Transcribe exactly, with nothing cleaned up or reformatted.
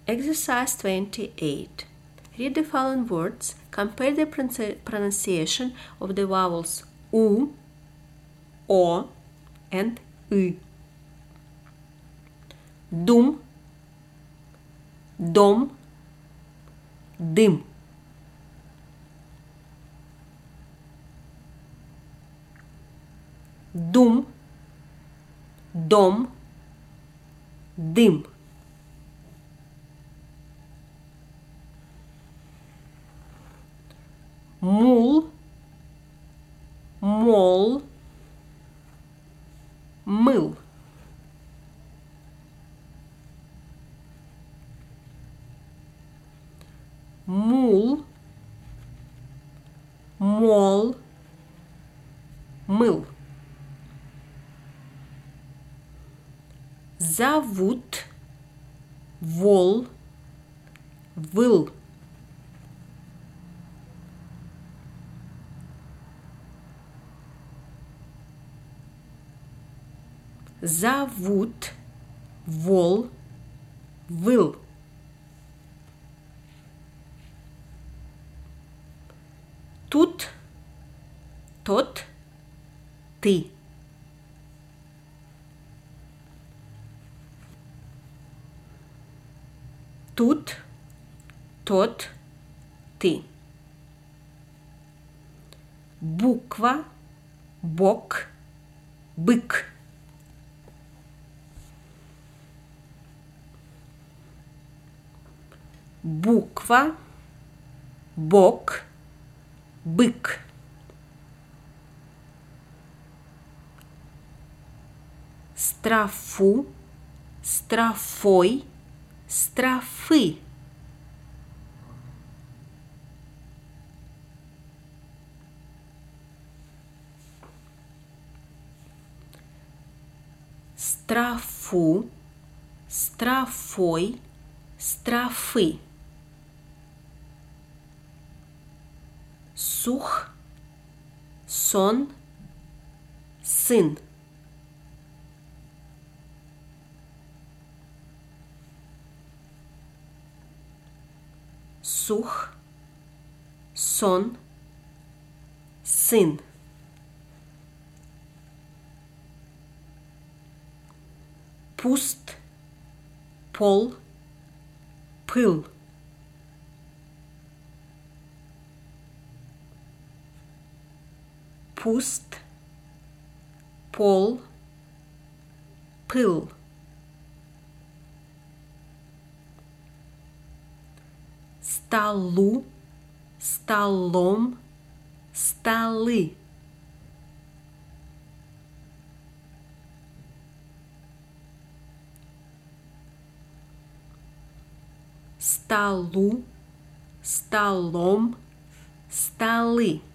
Exercise twenty-eight. Read the following words. Compare the pronunciation of the vowels U, O, and Y. Dum, dom, дым. Дум, дом, дым. Мул, мол, мыл. Мул, мол, мыл. Зовут, вол, выл. Зовут, вол, выл. Тут, тот, ты. Тут, тот, ты. Буква, бок, бык. Буква, бок, бык. Страфу, страфой, страфы. Страфу, страфой, страфы. Сух, сон, сын. Сух, сон, сын. Пуст, пол, пыл. Пуст, пол, пыл. Столу, столом, столы. Столу, столом, столы.